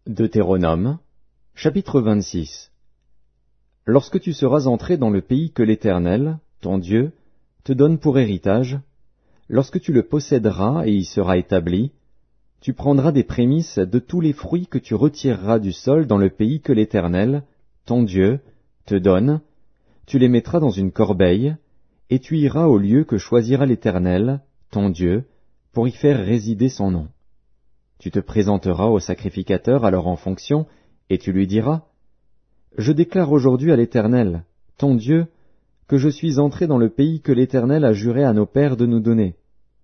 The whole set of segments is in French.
Deutéronome, chapitre 26. Lorsque tu seras entré dans le pays que l'Éternel, ton Dieu, te donne pour héritage, lorsque tu le posséderas et y seras établi, tu prendras des prémices de tous les fruits que tu retireras du sol dans le pays que l'Éternel, ton Dieu, te donne, tu les mettras dans une corbeille, et tu iras au lieu que choisira l'Éternel, ton Dieu, pour y faire résider son nom. Tu te présenteras au sacrificateur alors en fonction, et tu lui diras, « Je déclare aujourd'hui à l'Éternel, ton Dieu, que je suis entré dans le pays que l'Éternel a juré à nos pères de nous donner. »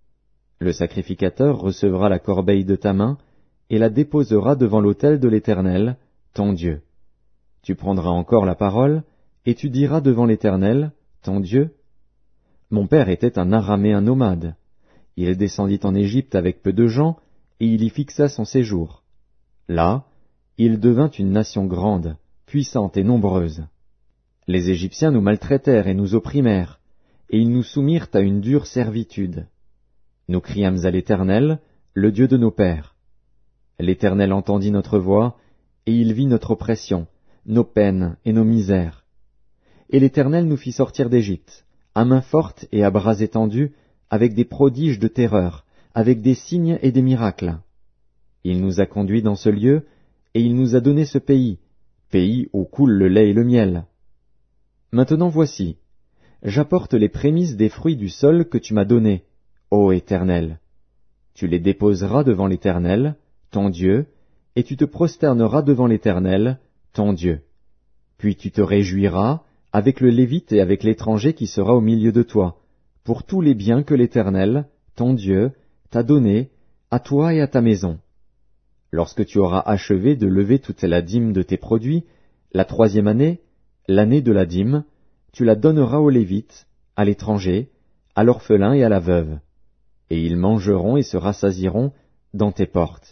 Le sacrificateur recevra la corbeille de ta main, et la déposera devant l'autel de l'Éternel, ton Dieu. Tu prendras encore la parole, et tu diras devant l'Éternel, ton Dieu, « Mon père était un Araméen nomade. Il descendit en Égypte avec peu de gens, et il y fixa son séjour. Là, il devint une nation grande, puissante et nombreuse. Les Égyptiens nous maltraitèrent et nous opprimèrent, et ils nous soumirent à une dure servitude. Nous criâmes à l'Éternel, le Dieu de nos pères. L'Éternel entendit notre voix, et il vit notre oppression, nos peines et nos misères. Et l'Éternel nous fit sortir d'Égypte, à main forte et à bras étendus, avec des prodiges de terreur, avec des signes et des miracles. Il nous a conduits dans ce lieu, et il nous a donné ce pays, pays où coule le lait et le miel. Maintenant voici, j'apporte les prémices des fruits du sol que tu m'as donnés, ô Éternel. Tu les déposeras devant l'Éternel, ton Dieu, et tu te prosterneras devant l'Éternel, ton Dieu. Puis tu te réjouiras avec le Lévite et avec l'étranger qui sera au milieu de toi, pour tous les biens que l'Éternel, ton Dieu, t'a donné, à toi et à ta maison. Lorsque tu auras achevé de lever toute la dîme de tes produits, la 3e année, l'année de la dîme, tu la donneras aux Lévites, à l'étranger, à l'orphelin et à la veuve, et ils mangeront et se rassasieront dans tes portes.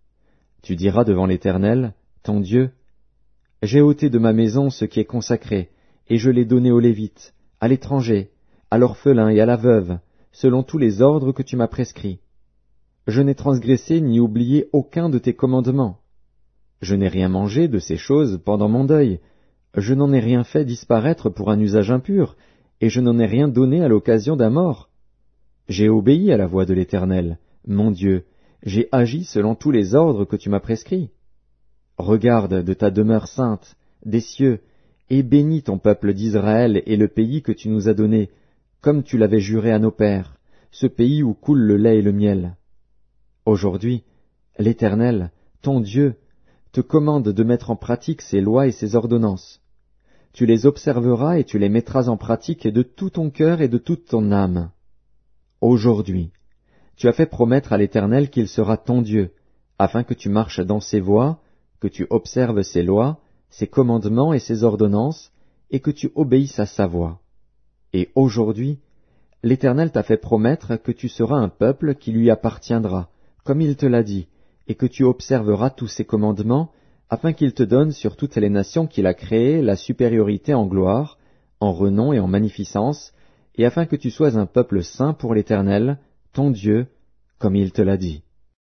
Tu diras devant l'Éternel, ton Dieu, j'ai ôté de ma maison ce qui est consacré, et je l'ai donné aux Lévites, à l'étranger, à l'orphelin et à la veuve, selon tous les ordres que tu m'as prescrits. Je n'ai transgressé ni oublié aucun de tes commandements. Je n'ai rien mangé de ces choses pendant mon deuil, je n'en ai rien fait disparaître pour un usage impur, et je n'en ai rien donné à l'occasion d'un mort. J'ai obéi à la voix de l'Éternel, mon Dieu, j'ai agi selon tous les ordres que tu m'as prescrits. Regarde de ta demeure sainte, des cieux, et bénis ton peuple d'Israël et le pays que tu nous as donné, comme tu l'avais juré à nos pères, ce pays où coule le lait et le miel. Aujourd'hui, l'Éternel, ton Dieu, te commande de mettre en pratique ses lois et ses ordonnances. Tu les observeras et tu les mettras en pratique de tout ton cœur et de toute ton âme. Aujourd'hui, tu as fait promettre à l'Éternel qu'il sera ton Dieu, afin que tu marches dans ses voies, que tu observes ses lois, ses commandements et ses ordonnances, et que tu obéisses à sa voix. Et aujourd'hui, l'Éternel t'a fait promettre que tu seras un peuple qui lui appartiendra, comme il te l'a dit, et que tu observeras tous ses commandements, afin qu'il te donne sur toutes les nations qu'il a créées la supériorité en gloire, en renom et en magnificence, et afin que tu sois un peuple saint pour l'Éternel, ton Dieu, comme il te l'a dit.